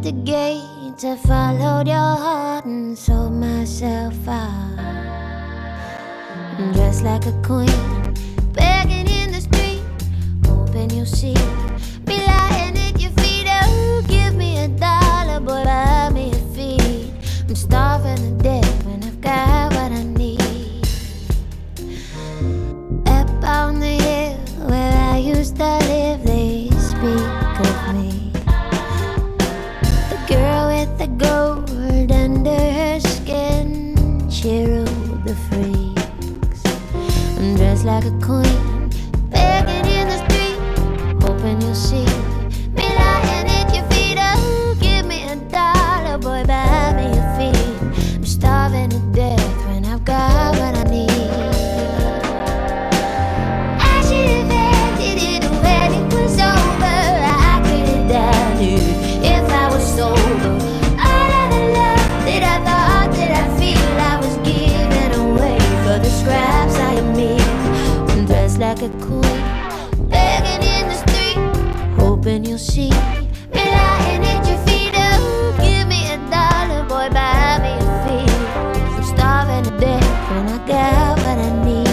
at the gate, I followed your heart and sold myself out. Dressed like a queen, begging in the street, hoping you'll see me lying at your feet. Oh, give me $1, boy, buy me a feed. I'm starving to death when I've got what I need. Up on the hill where I used to live, they speak of me. The girl with the gold under her skin, she ruled the freaks. I'm dressed like a queen, begging in the street, hoping you'll see me lying at your feet. Oh, give me $1, boy, buy me a feed. I'm starving to death when I've got what I need. I should have ended it when it was over. I could have done it if I was sober. All of the love that I thought that I feel, I was giving away for the scraps I am made. I'm dressed like a queen, begging in the street, hoping you'll see me lying at your feet. Oh, give me $1, boy, buy me a feed. I'm starving to death when I got what I need.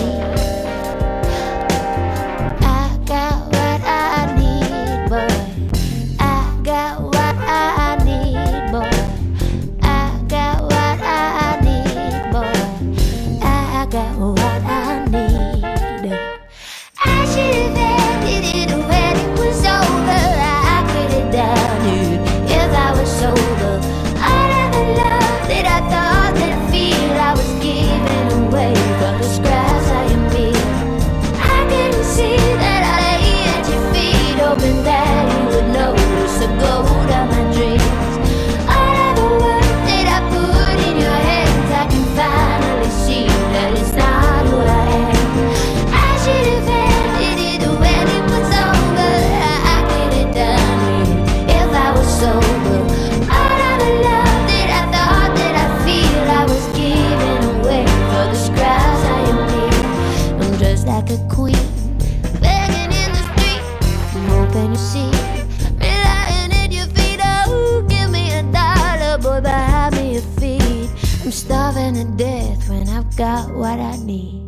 I got what I need, boy. I got what I need, boy. I got what I need, boy. I got what I need. I should have ended it when it was over. I could have done it if I was sober. All of the love that I thought that I feel, I was giving away for the scraps I am being. I couldn't see that I lay at your feet, hoping that you would notice the gold of my dreams. All of the work that I put in your hands, I can finally see that it's not who I am. I should have ended it when it was over. I could have done it if I was sober. All of the love that I thought that I feel, I was giving away for the scraps I am being. I'm dressed like a queen, begging in the street, I'm hoping you see me lying at your feet. Oh, give me $1, boy, buy me a feed. I'm starving to death when I've got what I need.